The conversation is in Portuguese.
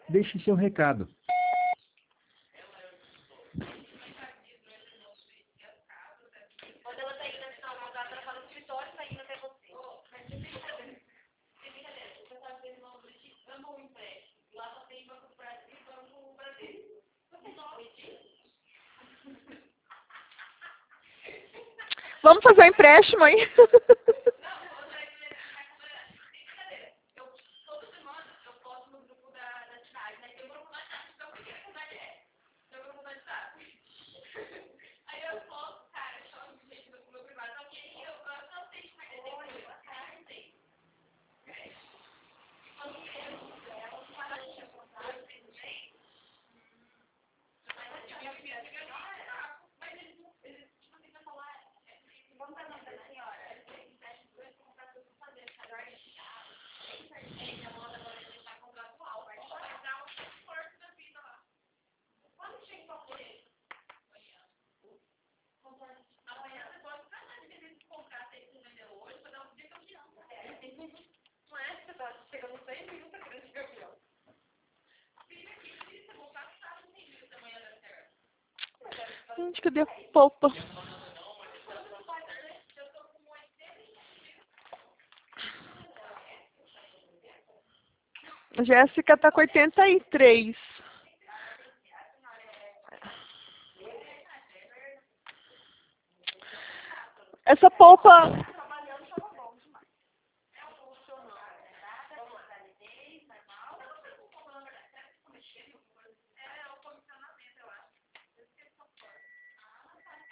Deixe seu recado. Quando ela tá indo assinar uma data, ela fala no escritório, tá indo até você. Vamos um empréstimo. Lá só tem banco do Brasil e banco brasileiro. Você não me. Vamos fazer um empréstimo aí. Toda semana eu posto no grupo da cidade, né? Eu vou mudar de cidade, então o que a cidade é? Eu vou mudar de cidade. Aí eu posto, cara, eu chamo gente no meu privado, só que aí eu não sei como é que é depois, cara, não sei. Quando eu falo a gente contar, eu sei bem. Mas assim, a minha filha fica assim, mas eles tipo assim, pra falar, vamos fazer uma da senhora, eles investem duas para comprar tudo pra fazer, agora a gente a moda agora já está contratual, vai dar um esforço da vida lá. Quando chega para poder? Amanhã você pode estar de comprar, tem que vender hoje, para dar um dia de campeão. Não é? Você está chegando 100 mil, você querendo de campeão. Filha aqui, se você voltar, você está 100 mil amanhã da terra. Gente, cadê a polpa? A Jéssica tá com 83. Essa polpa